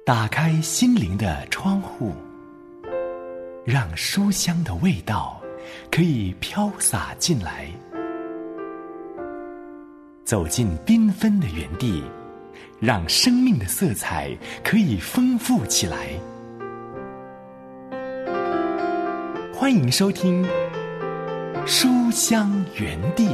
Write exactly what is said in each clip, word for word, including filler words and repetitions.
打开心灵的窗户，让书香的味道可以飘洒进来。走进缤纷的园地，让生命的色彩可以丰富起来。欢迎收听书香园地。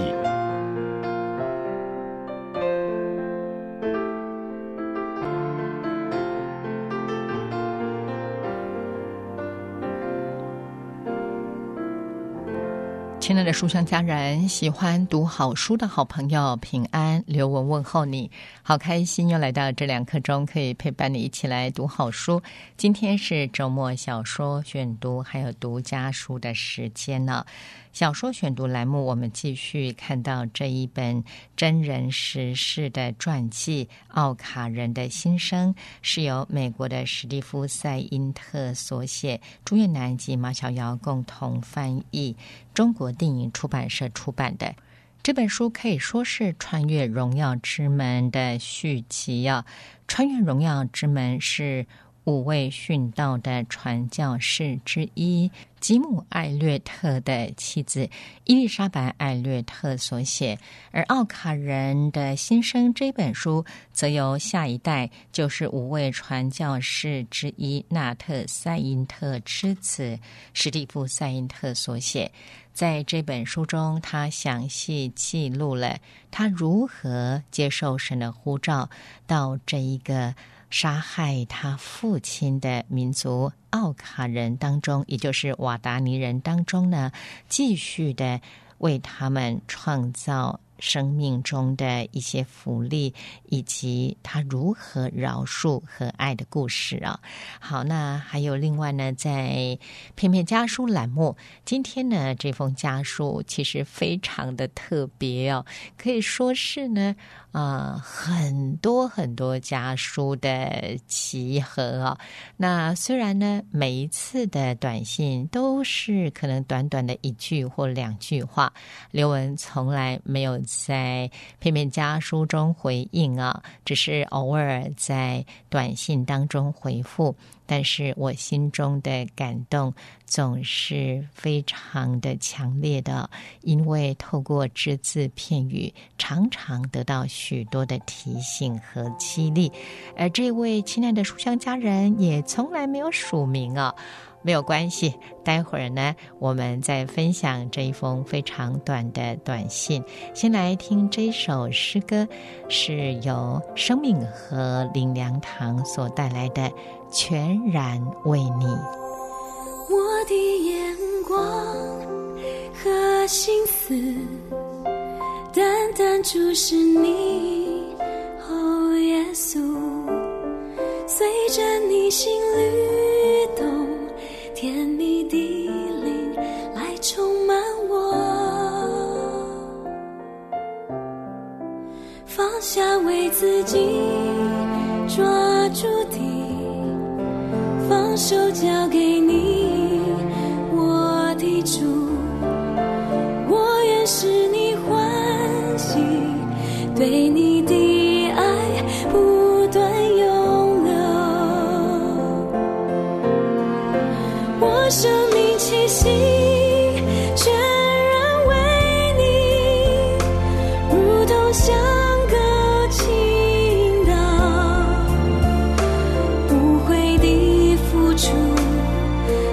亲爱的书香家人，喜欢读好书的好朋友，平安，刘文问候你。好开心又来到这两刻钟，可以陪伴你一起来读好书。今天是周末小说选读还有读家书的时间呢。小说选读栏目，我们继续看到这一本真人实事的传记《奥卡人的心声》，是由美国的史蒂夫·塞因特所写，朱月南及马小瑶共同翻译，中国电影出版社出版的。这本书可以说是《穿越荣耀之门》的续集啊。穿越荣耀之门是五位殉道的传教士之一吉姆·艾略特的妻子伊丽莎白·艾略特所写，而《奥卡人的心声》这本书则由下一代，就是五位传教士之一纳特·塞因特之子史蒂夫·塞因特所写。在这本书中，他详细记录了他如何接受神的呼召，到这一个杀害他父亲的民族奥卡人当中，也就是瓦达尼人当中呢，继续的为他们创造生命中的一些福利，以及他如何饶恕和爱的故事啊。好，那还有另外呢，在片片家书栏目，今天呢这封家书其实非常的特别哦，可以说是呢呃，很多很多家书的集合啊。那虽然呢每一次的短信都是可能短短的一句或两句话，刘文从来没有在片片家书中回应啊，只是偶尔在短信当中回复，但是我心中的感动总是非常的强烈的，因为透过只字片语，常常得到许多的提醒和激励。而这位亲爱的书香家人也从来没有署名啊。没有关系，待会儿呢我们再分享这一封非常短的短信。先来听这首诗歌，是由生命和林良堂所带来的《全然为你》。 我的眼光和心思单单注视你，哦耶稣，随着你心律动，甜蜜的灵来充满我，放下为自己抓住的，放手交给你，我的主，我愿使你欢喜，对你的爱不断永留，我生命气息全然为你，如同像个倾倒，无悔的付出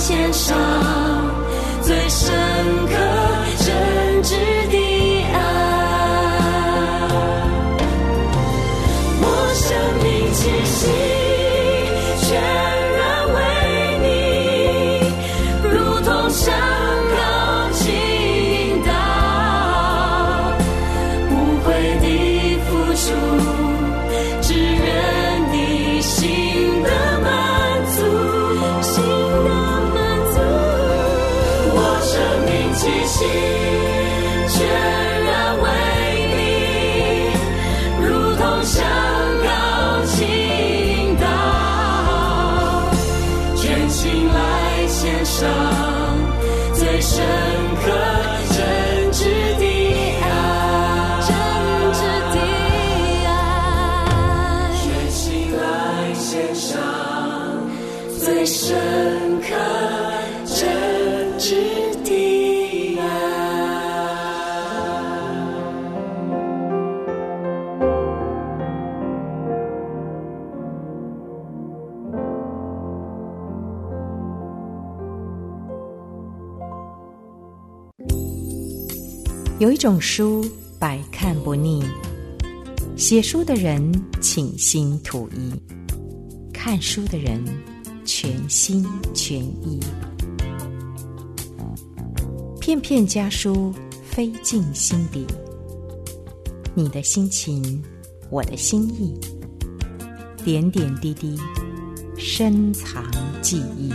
献上最深刻真挚的爱。我生命气息全然为你，如同山高倾倒，无悔的付出，只愿你心的满足，心的满足。我生命气息全然为你，如同山高倾倒，全心来献上最深刻真挚的爱，真挚的爱，全心来献上最深刻真挚的爱。 有一种书百看不腻，写书的人倾心吐意，看书的人全心全意。片片家书飞进心底，你的心情，我的心意，点点滴滴深藏记忆。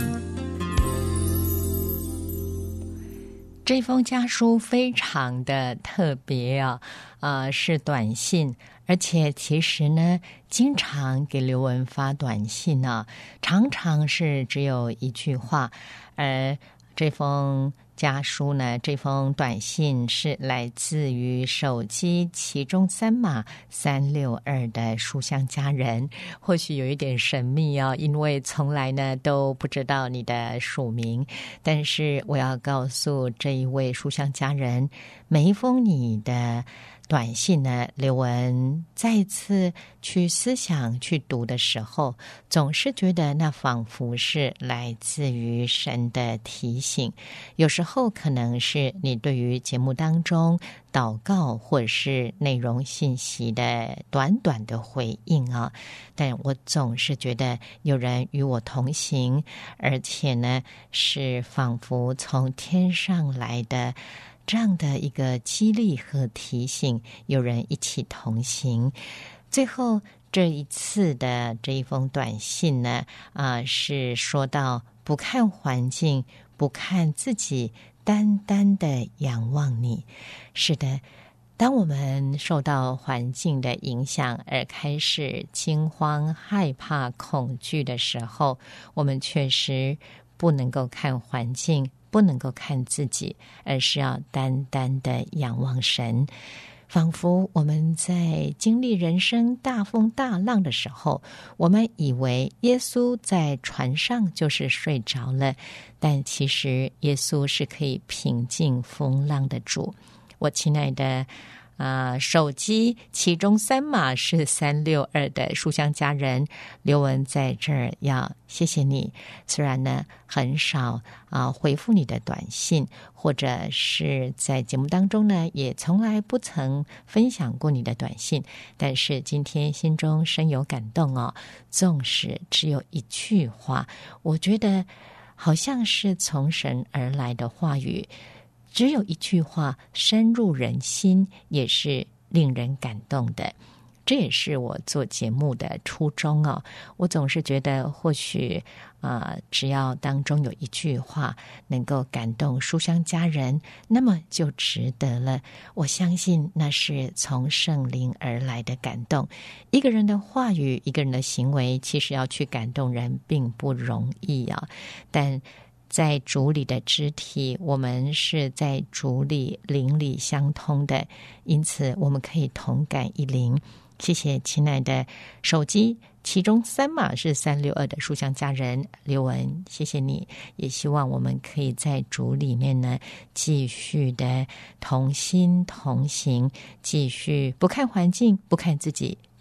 这封家书非常的特别啊，呃，是短信，而且其实呢，经常给刘文发短信呢、啊，常常是只有一句话，而这封家书呢，这封短信是来自于手机其中三码三六二的书香家人，或许有一点神秘哦，因为从来呢都不知道你的署名，但是我要告诉这一位书香家人，每一封你的短信呢，刘文再次去思想去读的时候，总是觉得那仿佛是来自于神的提醒，有时候可能是你对于节目当中祷告或者是内容信息的短短的回应啊，但我总是觉得有人与我同行，而且呢是仿佛从天上来的这样的一个激励和提醒，有人一起同行。最后这一次的这一封短信呢，啊、呃，是说到不看环境，不看自己，单单的仰望你。是的，当我们受到环境的影响而开始惊慌、害怕、恐惧的时候，我们确实不能够看环境，不能够看自己，而是要单单的仰望神。仿佛我们在经历人生大风大浪的时候，我们以为耶稣在船上就是睡着了，但其实耶稣是可以平静风浪的主。我亲爱的啊、呃，手机其中三码是三六二的书香家人刘文在这儿要谢谢你，虽然呢很少啊、呃、回复你的短信，或者是在节目当中呢也从来不曾分享过你的短信，但是今天心中深有感动哦，纵使只有一句话，我觉得好像是从神而来的话语，只有一句话深入人心，也是令人感动的。这也是我做节目的初衷哦。我总是觉得或许啊、呃，只要当中有一句话能够感动书香家人，那么就值得了。我相信那是从圣灵而来的感动。一个人的话语，一个人的行为，其实要去感动人并不容易啊。但在主里的肢体，我们是在主里灵里相通的，因此我们可以同感一灵。谢谢亲爱的手机其中三码是三六二的书香家人刘文，谢谢你，也希望我们可以在主里面呢继续的同心同行，继续不看环境，不看自己，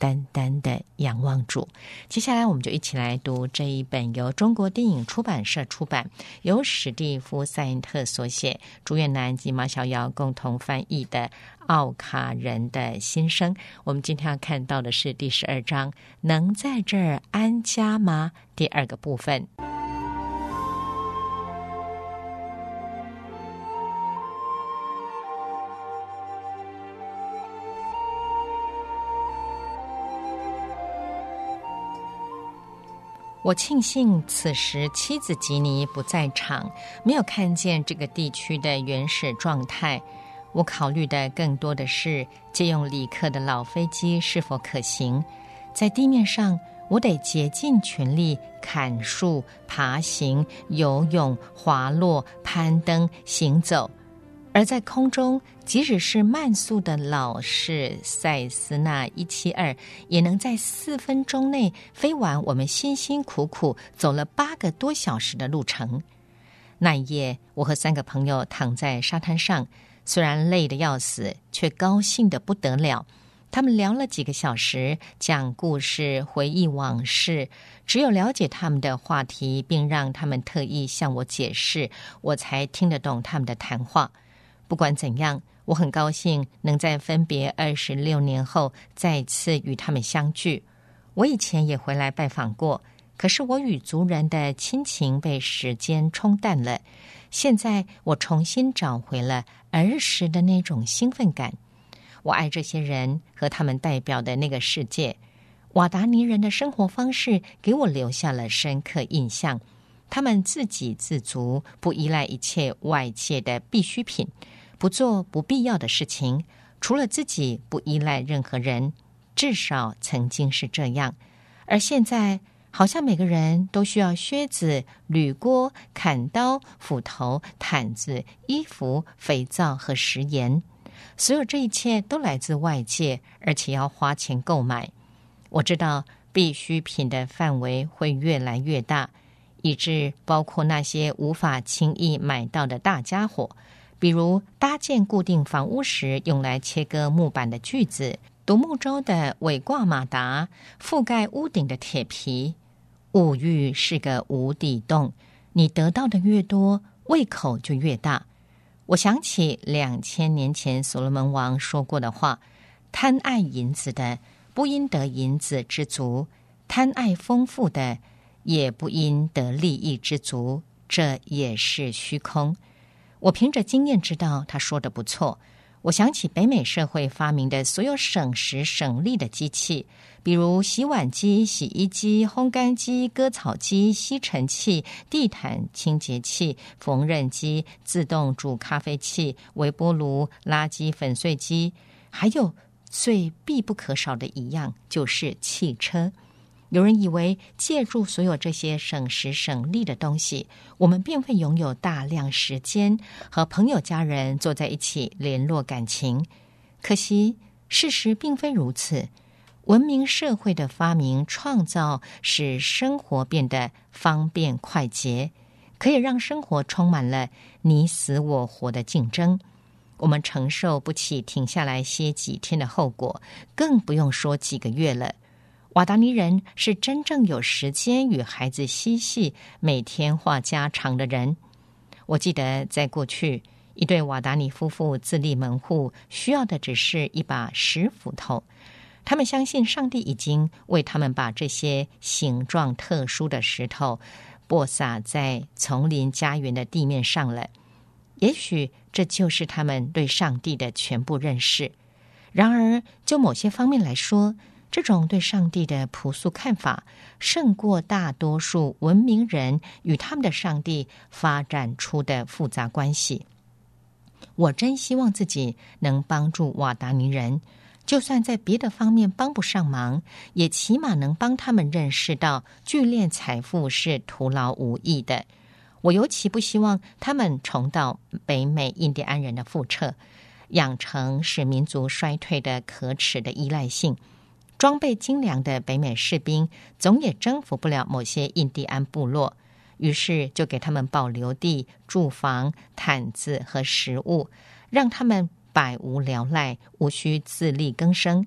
单单的仰望主。接下来我们就一起来读这一本由中国电影出版社出版，由史蒂夫·塞恩特所写，朱月南及马小瑶共同翻译的《奥卡人的心声》。我们今天要看到的是第十二章，能在这儿安家吗？第二个部分。我庆幸此时妻子吉尼不在场，没有看见这个地区的原始状态。我考虑的更多的是借用李克的老飞机是否可行。在地面上，我得竭尽全力砍树、爬行、游泳、滑落、攀登、行走。而在空中，即使是慢速的老式塞斯纳一七二，也能在四分钟内飞完我们辛辛苦苦走了八个多小时的路程。那一夜，我和三个朋友躺在沙滩上，虽然累得要死，却高兴得不得了。他们聊了几个小时，讲故事，回忆往事。只有了解他们的话题，并让他们特意向我解释，我才听得懂他们的谈话。不管怎样，我很高兴能在分别二十六年后再次与他们相聚。我以前也回来拜访过，可是我与族人的亲情被时间冲淡了。现在我重新找回了儿时的那种兴奋感。我爱这些人和他们代表的那个世界。瓦达尼人的生活方式给我留下了深刻印象。他们自给自足，不依赖一切外界的必需品，不做不必要的事情，除了自己不依赖任何人，至少曾经是这样。而现在好像每个人都需要靴子、铝锅、砍刀、斧头、毯子、衣服、肥皂和食盐。所有这一切都来自外界，而且要花钱购买。我知道必需品的范围会越来越大，以致包括那些无法轻易买到的大家伙，比如搭建固定房屋时用来切割木板的锯子，独木舟的尾挂马达，覆盖屋顶的铁皮。物欲是个无底洞，你得到的越多，胃口就越大。我想起两千年前所罗门王说过的话：贪爱银子的，不因得银子之足；贪爱丰富的，也不因得利益之足。这也是虚空。我凭着经验知道他说的不错。我想起北美社会发明的所有省时省力的机器，比如洗碗机、洗衣机、烘干机、割草机、吸尘器、地毯清洁器、缝纫机、自动煮咖啡器、微波炉、垃圾粉碎机，还有最必不可少的一样，就是汽车。有人以为借助所有这些省时省力的东西，我们便会拥有大量时间和朋友家人坐在一起联络感情。可惜事实并非如此。文明社会的发明创造使生活变得方便快捷，可以让生活充满了你死我活的竞争。我们承受不起停下来歇几天的后果，更不用说几个月了。瓦达尼人是真正有时间与孩子嬉戏，每天话家常的人。我记得在过去，一对瓦达尼夫妇自立门户，需要的只是一把石斧头。他们相信上帝已经为他们把这些形状特殊的石头播撒在丛林家园的地面上了。也许这就是他们对上帝的全部认识。然而，就某些方面来说，这种对上帝的朴素看法，胜过大多数文明人与他们的上帝发展出的复杂关系。我真希望自己能帮助瓦达尼人，就算在别的方面帮不上忙，也起码能帮他们认识到聚敛财富是徒劳无益的。我尤其不希望他们重蹈北美印第安人的覆辙，养成使民族衰退的可耻的依赖性。装备精良的北美士兵总也征服不了某些印第安部落，于是就给他们保留地、住房、毯子和食物，让他们百无聊赖，无需自力更生。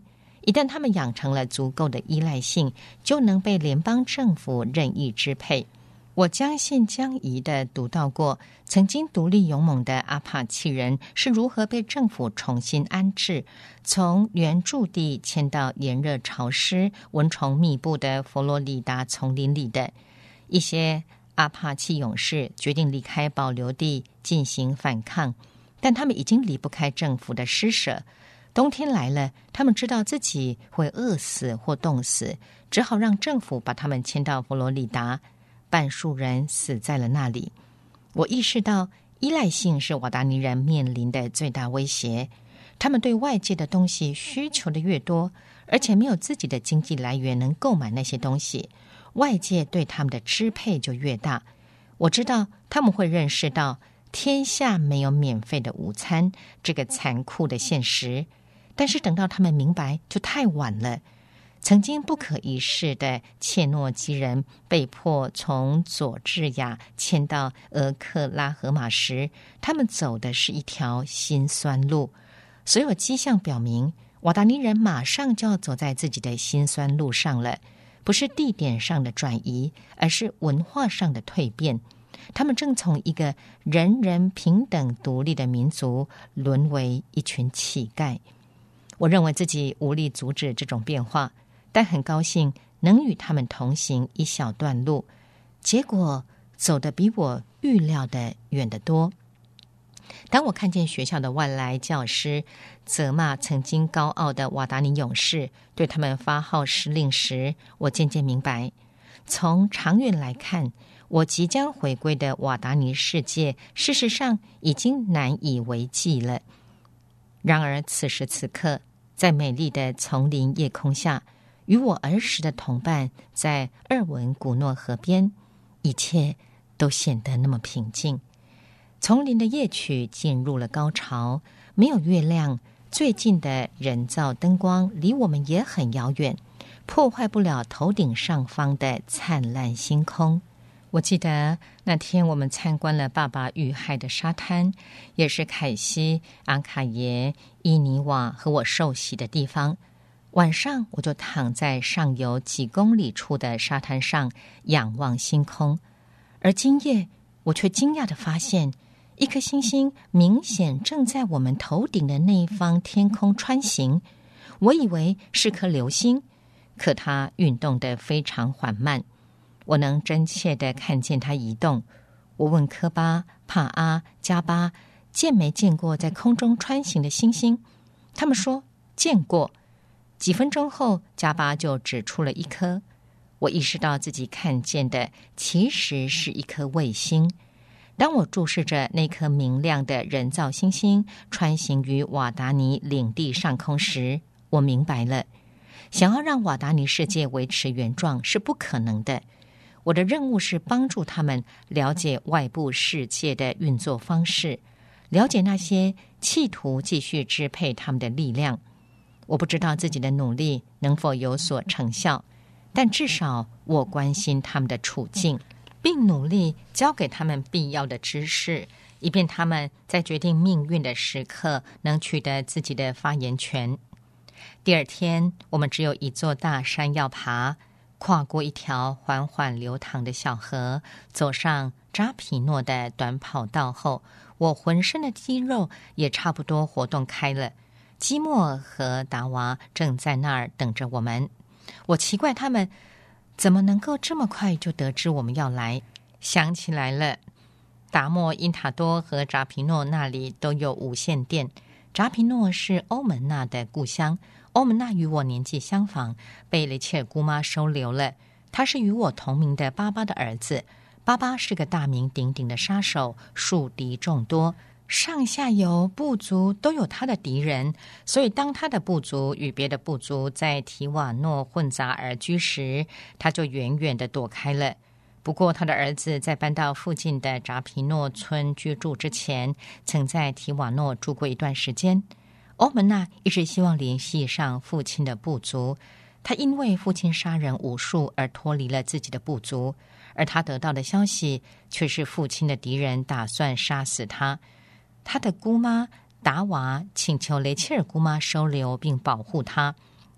一旦他们养成了足够的依赖性，就能被联邦政府任意支配。我将信将疑地读到过，曾经独立勇猛的阿帕契人是如何被政府重新安置，从原住地迁到炎热潮湿、蚊虫密布的佛罗里达丛林里的。一些阿帕契勇士决定离开保留地进行反抗，但他们已经离不开政府的施舍。冬天来了，他们知道自己会饿死或冻死，只好让政府把他们迁到佛罗里达。半数人死在了那里。我意识到依赖性是瓦达尼人面临的最大威胁。他们对外界的东西需求的越多，而且没有自己的经济来源能购买那些东西，外界对他们的支配就越大。我知道他们会认识到天下没有免费的午餐这个残酷的现实，但是等到他们明白就太晚了。曾经不可一世的切诺基人被迫从佐治亚迁到俄克拉荷马时，他们走的是一条辛酸路。所有迹象表明，瓦达尼人马上就要走在自己的辛酸路上了，不是地点上的转移，而是文化上的蜕变。他们正从一个人人平等独立的民族沦为一群乞丐。我认为自己无力阻止这种变化，但很高兴能与他们同行一小段路，结果走得比我预料的远得多。当我看见学校的外来教师责骂曾经高傲的瓦达尼勇士，对他们发号施令时，我渐渐明白，从长远来看，我即将回归的瓦达尼世界事实上已经难以为继了。然而此时此刻，在美丽的丛林夜空下，与我儿时的同伴在厄文古诺河边，一切都显得那么平静。丛林的夜曲进入了高潮，没有月亮，最近的人造灯光离我们也很遥远，破坏不了头顶上方的灿烂星空。我记得那天我们参观了爸爸遇害的沙滩，也是凯西、阿卡耶、伊尼瓦和我受洗的地方。晚上我就躺在上游几公里处的沙滩上仰望星空，而今夜我却惊讶地发现，一颗星星明显正在我们头顶的那一方天空穿行。我以为是颗流星，可它运动得非常缓慢，我能真切地看见它移动。我问科巴、帕阿、加巴见没见过在空中穿行的星星，他们说见过。几分钟后，加巴就指出了一颗。我意识到自己看见的其实是一颗卫星。当我注视着那颗明亮的人造星星穿行于瓦达尼领地上空时，我明白了，想要让瓦达尼世界维持原状是不可能的。我的任务是帮助他们了解外部世界的运作方式，了解那些企图继续支配他们的力量。我不知道自己的努力能否有所成效，但至少我关心他们的处境，并努力教给他们必要的知识，以便他们在决定命运的时刻能取得自己的发言权。第二天，我们只有一座大山要爬，跨过一条缓缓流淌的小河，走上扎皮诺的短跑道后，我浑身的肌肉也差不多活动开了。基莫和达娃正在那儿等着我们。我奇怪他们怎么能够这么快就得知我们要来。想起来了，达莫、因塔多和扎皮诺那里都有无线电。扎皮诺是欧门娜的故乡，欧门娜与我年纪相仿，被雷切尔姑妈收留了。他是与我同名的巴巴的儿子。巴巴是个大名鼎鼎的杀手，树敌众多，上下游部族都有他的敌人，所以当他的部族与别的部族在提瓦诺混杂而居时，他就远远地躲开了。不过他的儿子在搬到附近的扎皮诺村居住之前，曾在提瓦诺住过一段时间。欧门娜一直希望联系上父亲的部族，他因为父亲杀人无数而脱离了自己的部族，而他得到的消息却是父亲的敌人打算杀死他。他的姑妈达娃请求雷切尔姑妈收留并保护他。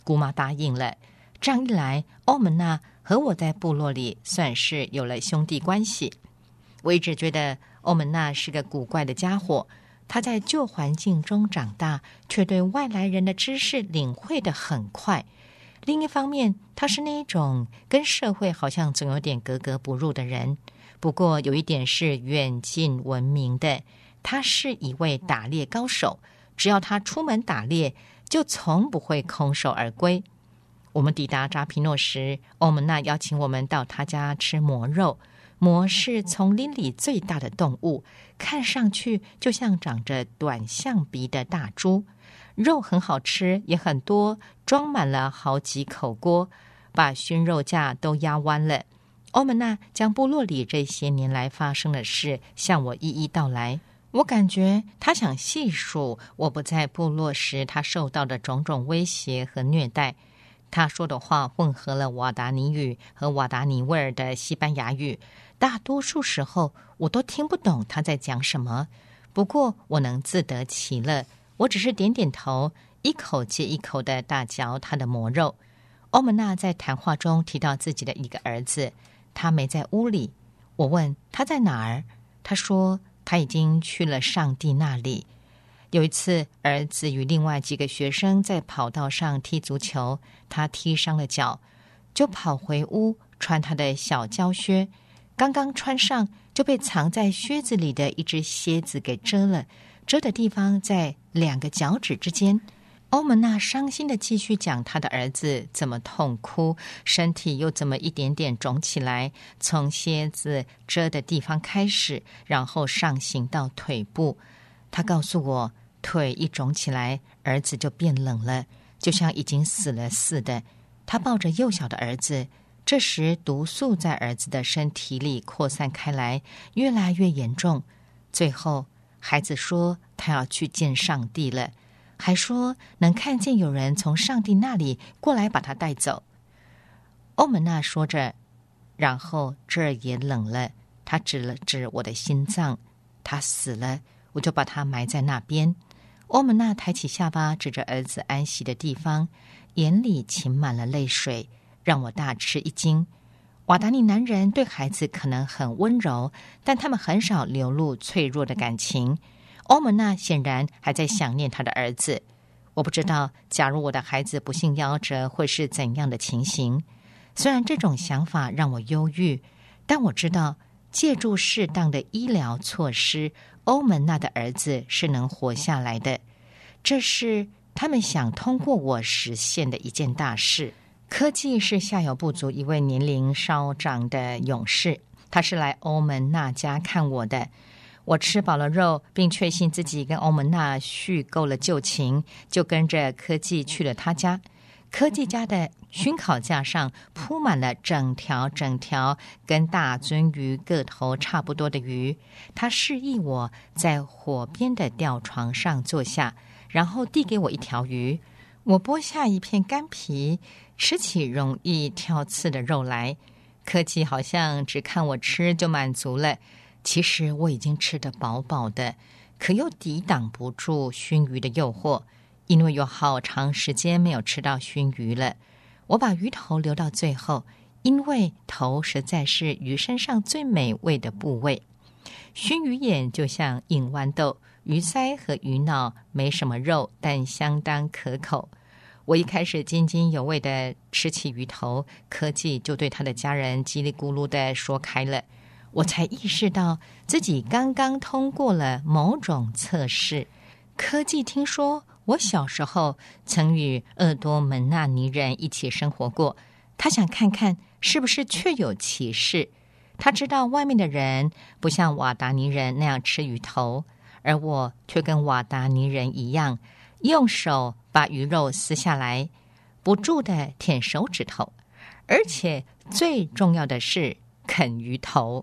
姑妈答应了。这样一来，欧门娜和我在部落里算是有了兄弟关系。我一直觉得欧门娜是个古怪的家伙，他在旧环境中长大，却对外来人的知识领会得很快。另一方面，他是那一种跟社会好像总有点格格不入的人。不过有一点是远近闻名的，他是一位打猎高手，只要他出门打猎，就从不会空手而归。我们抵达扎皮诺时，欧门娜邀请我们到他家吃魔肉。魔是丛林里最大的动物，看上去就像长着短象鼻的大猪，肉很好吃，也很多，装满了好几口锅，把熏肉架都压弯了。欧门娜将部落里这些年来发生的事向我一一道来。我感觉他想细数我不在部落时他受到的种种威胁和虐待。他说的话混合了瓦达尼语和瓦达尼维尔的西班牙语，大多数时候我都听不懂他在讲什么。不过我能自得其乐，我只是点点头，一口接一口的大嚼他的魔肉。欧门娜在谈话中提到自己的一个儿子，他没在屋里。我问他在哪儿，他说他已经去了上帝那里。有一次，儿子与另外几个学生在跑道上踢足球，他踢伤了脚，就跑回屋穿他的小胶靴，刚刚穿上就被藏在靴子里的一只蝎子给蛰了，蛰的地方在两个脚趾之间。欧门娜伤心地继续讲他的儿子怎么痛哭，身体又怎么一点点肿起来，从蝎子蛰的地方开始，然后上行到腿部。他告诉我，腿一肿起来，儿子就变冷了，就像已经死了似的。他抱着幼小的儿子，这时毒素在儿子的身体里扩散开来，越来越严重。最后孩子说他要去见上帝了，还说能看见有人从上帝那里过来把他带走。欧门娜说着，然后这儿也冷了，他指了指我的心脏，他死了，我就把他埋在那边。欧门娜抬起下巴，指着儿子安息的地方，眼里噙满了泪水，让我大吃一惊。瓦达尼男人对孩子可能很温柔，但他们很少流露脆弱的感情。欧门娜显然还在想念他的儿子。我不知道，假如我的孩子不幸夭折，会是怎样的情形。虽然这种想法让我忧郁，但我知道，借助适当的医疗措施，欧门娜的儿子是能活下来的。这是他们想通过我实现的一件大事。科技是下游部族一位年龄稍长的勇士，他是来欧门娜家看我的。我吃饱了肉，并确信自己跟欧门娜叙够了旧情，就跟着科技去了他家。科技家的熏烤架上铺满了整条整条跟大鳟鱼个头差不多的鱼，他示意我在火边的吊床上坐下，然后递给我一条鱼。我剥下一片干皮，吃起容易挑刺的肉来。科技好像只看我吃就满足了，其实我已经吃得饱饱的，可又抵挡不住熏鱼的诱惑，因为有好长时间没有吃到熏鱼了。我把鱼头留到最后，因为头实在是鱼身上最美味的部位。熏鱼眼就像硬豌豆，鱼鳃和鱼脑没什么肉，但相当可口。我一开始津津有味地吃起鱼头，科技就对他的家人叽里咕噜地说开了。我才意识到自己刚刚通过了某种测试。科技听说我小时候曾与厄多门纳尼人一起生活过，他想看看是不是确有其事。他知道外面的人不像瓦达尼人那样吃鱼头，而我却跟瓦达尼人一样，用手把鱼肉撕下来，不住地舔手指头，而且最重要的是啃鱼头。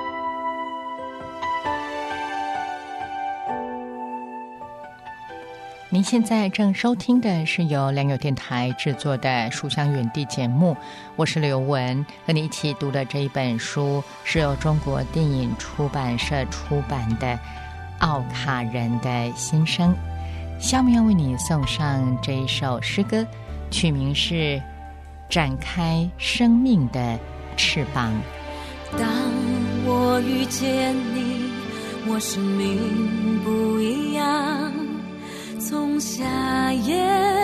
您现在正收听的是由良友电台制作的《书香园地》节目，我是刘文，和你一起读的这一本书是由中国电影出版社出版的《奥卡人的心声》。下面要为你送上这一首诗歌， 取名是展开生命的翅膀。 当我遇见你，我生命不一样，从夏夜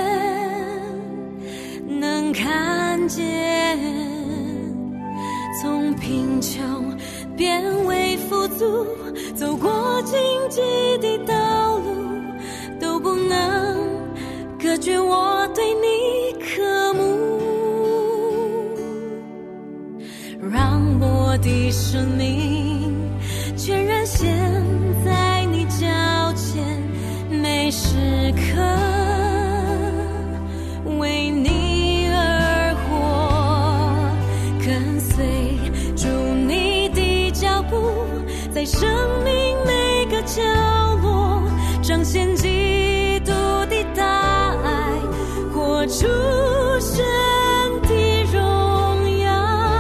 能看见，从贫穷变为富足，走过荆棘的道路，都不能隔绝我对你渴慕。让我的生命全然陷在你脚前，每时刻为你而活，跟随主你的脚步，在生命每个角落彰显基督的大爱，活出神的荣耀，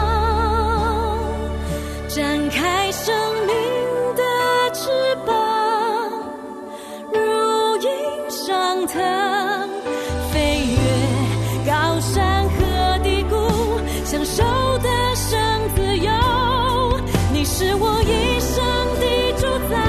展开生命的翅膀，如鹰上腾，飞越高山和低谷，享受的生自由。你是我一生的主宰，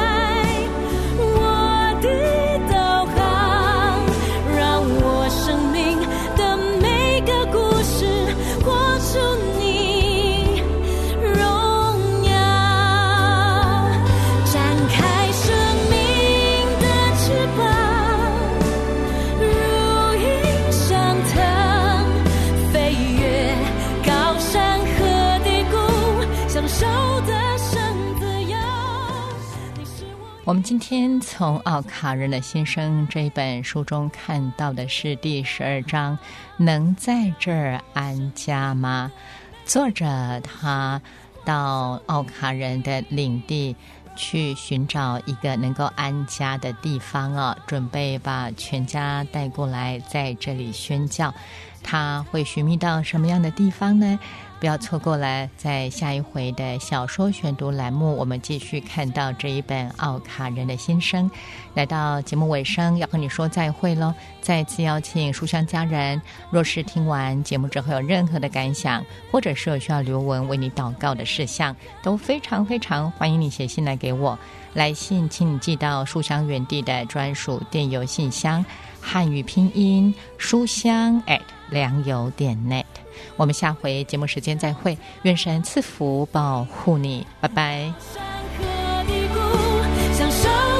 我的导航，让我生命的每个故事活出你荣耀，展开生命的翅膀，如鹰上腾，飞越高山和低谷，享受的生自由。你是我我们今天从奥卡人的心声这一本书中看到的是第十二章，能在这儿安家吗？作者他到奥卡人的领地去寻找一个能够安家的地方哦，准备把全家带过来在这里宣教。他会寻觅到什么样的地方呢？不要错过了，在下一回的小说选读栏目，我们继续看到这一本奥卡人的心声。来到节目尾声，要和你说再会咯。再次邀请书香家人，若是听完节目之后有任何的感想，或者是有需要留文为你祷告的事项，都非常非常欢迎你写信来给我。来信请你寄到书香园地的专属电邮信箱，汉语拼音书香 at 良友点 net。 我们下回节目时间再会，愿神赐福保护你，拜拜。 山和低谷，享受